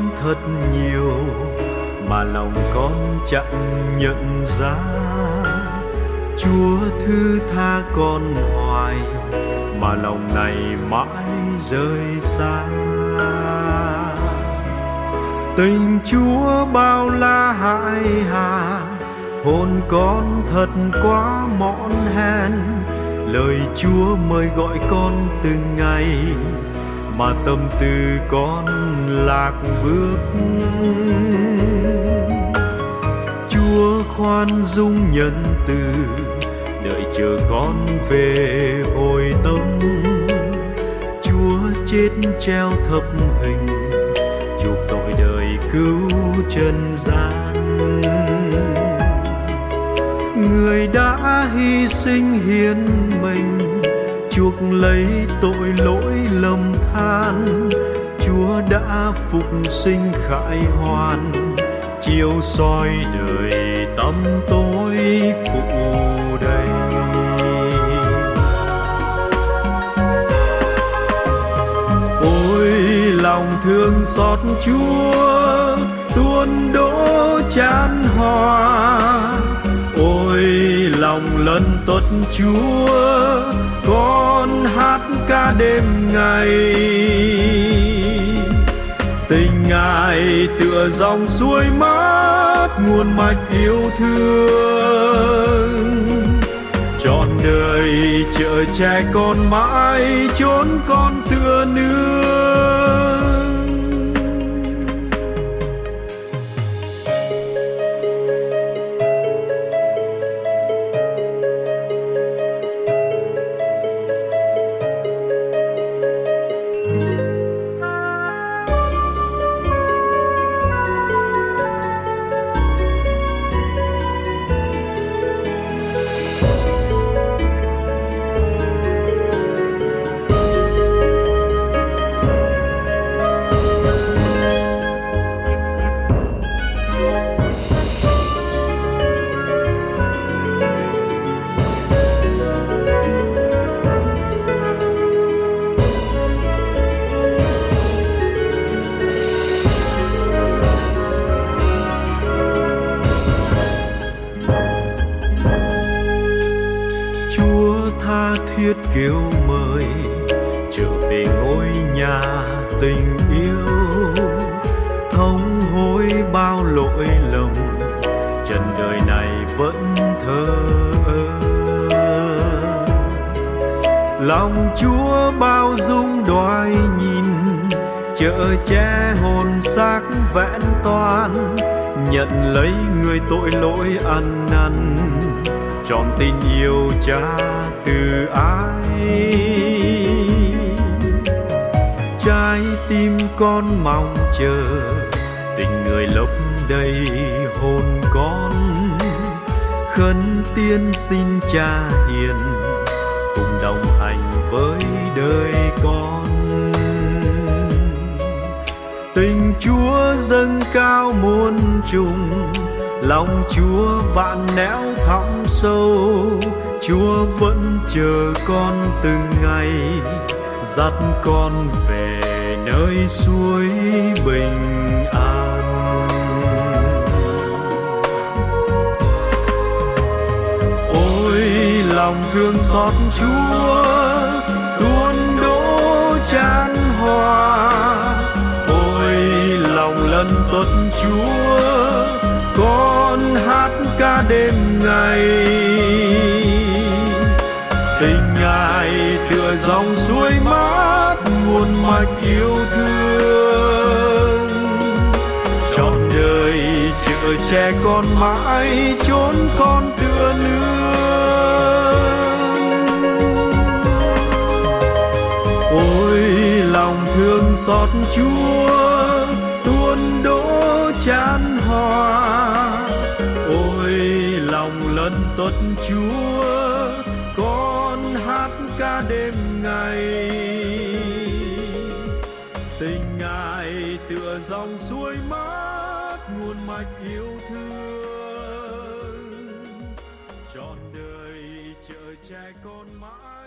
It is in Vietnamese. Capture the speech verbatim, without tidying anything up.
thật nhiều mà lòng con chẳng nhận ra. Chúa thứ tha con hoài mà lòng này mãi rời xa. Tình Chúa bao la hại hà, hồn con thật quá mọn hèn. Lời Chúa mời gọi con từng ngày mà tâm tư con lạc bước. Chúa khoan dung nhân từ, đợi chờ con về hồi tâm. Chúa chết treo thập hình, chuộc tội đời cứu trần gian. Người đã hy sinh hiến mình, chuộc lấy tội lỗi lầm than. Chúa đã phục sinh khải hoàn, chiếu soi đời tâm tối phụ đầy. Ôi lòng thương xót Chúa tuôn đổ chan hòa. Ôi lòng lân tuất Chúa con hát ca đêm ngày. Tình Ngài tựa dòng suối mát, nguồn mạch yêu thương. Trọn đời chở che con mãi, chốn con tựa nương. Tha thiết kêu mời trở về ngôi nhà tình yêu. Thống hối bao lỗi lầm, trần đời này vẫn thờ ơ. Lòng Chúa bao dung đoái nhìn, chở che hồn xác vẹn toàn. Nhận lấy người tội lỗi ăn năn, trọn tình yêu Cha từ ái. Trái tim con mong chờ, tình người lấp đầy hồn con. Khấn tiên xin Cha hiền, cùng đồng hành với đời con. Tình Chúa dâng cao muôn trùng, lòng Chúa vạn nẻo thẳm sâu. Chúa vẫn chờ con từng ngày, dắt con về nơi suối bình an. Ôi lòng thương xót Chúa tuôn đổ chan hòa. Ôi lòng lân tuất Chúa con hát ca đêm ngày. Tình Ngài tựa dòng suối mát, nguồn mạch yêu thương. Trọn đời chở che con mãi, chốn con tựa nương. Ôi lòng thương xót Chúa tuôn đổ chan hòa. Ôi lòng lân tuất Chúa con hát ca đêm ngày. Tình Ngài tựa dòng suối mát, nguồn mạch yêu thương. Trọn đời chở che con mãi.